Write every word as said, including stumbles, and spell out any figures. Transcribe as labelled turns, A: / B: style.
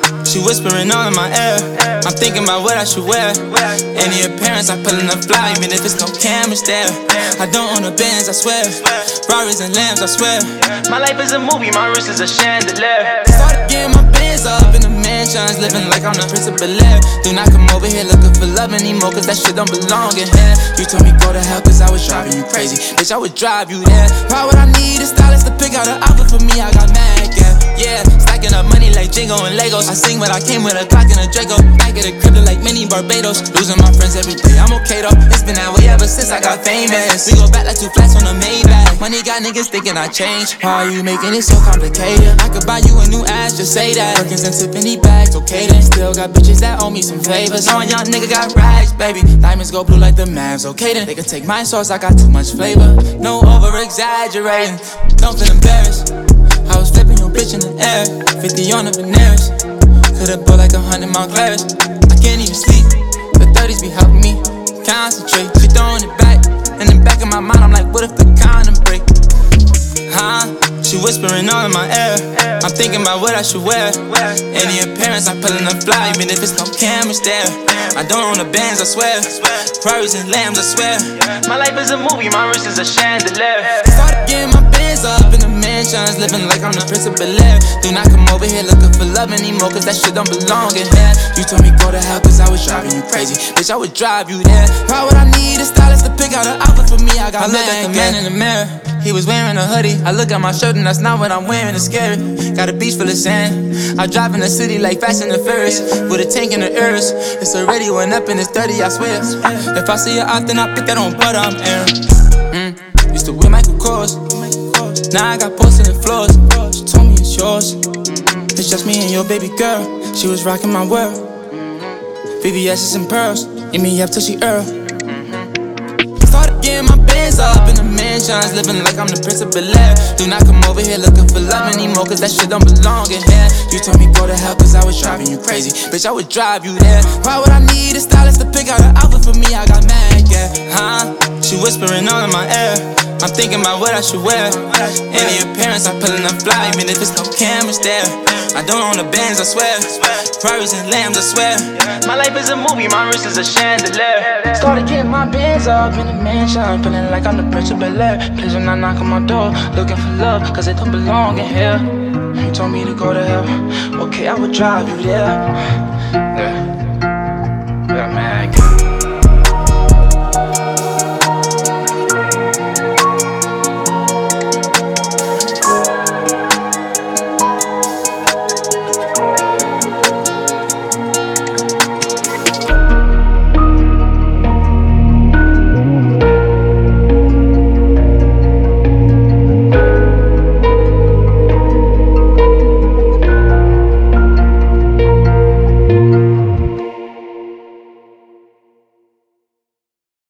A: She whispering all in my ear. I'm thinking about what I should wear. Any appearance, I put in a fly, even if it's no cameras there. I don't own a Benz, I swear. Ferraris and Lambs, I swear. My life is a movie, my wrist is a chandelier. Started getting my bands up in the mansions, living like I'm the Prince of Bel-Air. Do not come over here looking for love anymore, cause that shit don't belong in here. You told me go to hell cause I was driving you crazy. Bitch, I would drive you there. Why would I need a stylist to pick out an outfit for me? I got mad, yeah. Yeah, stacking up money like Jingo and Legos. I sing when I came with a Glock and a Draco. Back at the crib like mini Barbados. Losing my friends every day, I'm okay though. It's been that way ever since I got famous. We go back like two flats on a Maybach. Money got niggas thinking I changed. Why are you making it so complicated? I could buy you a new ass, just say that. Perkins and Tiffany bags, okay then. Still got bitches that owe me some favors. Knowing young nigga got rags, baby. Diamonds go blue like the Mavs, okay then. They can take my sauce, I got too much flavor. No over exaggerating, don't feel embarrassed. I was flipping your bitch in the air, fifty on the Veneers. Could've bought like a hundred Montclairs. I can't even sleep, the thirties be helping me concentrate. She throwing it back, in the back of my mind I'm like, what if the condom break? Huh? She whispering all in my ear. I'm thinking about what I should wear. Any appearance, I put in a fly, even if it's no cameras there. I don't own a Benz, I swear. Ferraris and Lambs, I swear. My life is a movie, my wrist is a chandelier. Started getting my bands up in the mansions, living like I'm the Prince of Bel-Air. Do not come over here looking for love anymore, cause that shit don't belong in here. You told me go to hell cause I was driving you crazy. Bitch, I would drive you there. Why would I need a stylist to pick out an outfit for me? I got I look at the man in the mirror, he was wearing a hoodie. I look at my shirt and that's not what I'm wearing, it's scary. Got a beach full of sand. I drive in the city like Fast and the Furious, with a tank in the ears. It's already went up and it's dirty, I swear. If I see her out then I pick that on butter, I'm airing. Mm. Used to wear Michael Kors, now I got porcelain floors. She told me it's yours. It's just me and your baby girl. She was rocking my world. V V S's and pearls, eat me up till she Earl. Started getting my bands up in the mansions, living like I'm the Prince of Bel-Air. Do not come over here looking for love anymore, cause that shit don't belong in here. You told me go to hell cause I was driving you crazy. Bitch, I would drive you there. Why would I need a stylist to pick out an outfit for me? I got mad, yeah. Huh? She whispering all in my ear. I'm thinking about what I should wear. Any appearance, I put in a fly, even if it's no cameras there. I don't own a Benz, I swear. Ferraris and Lambs, I swear. My life is a movie, my wrist is a chandelier. Started getting my bands up in the mansion, feeling like I'm the Prince of Bel-Air. Please when I knock on my door, looking for love, cause it don't belong in here. You told me to go to hell, okay, I would drive you there. Yeah, yeah, man.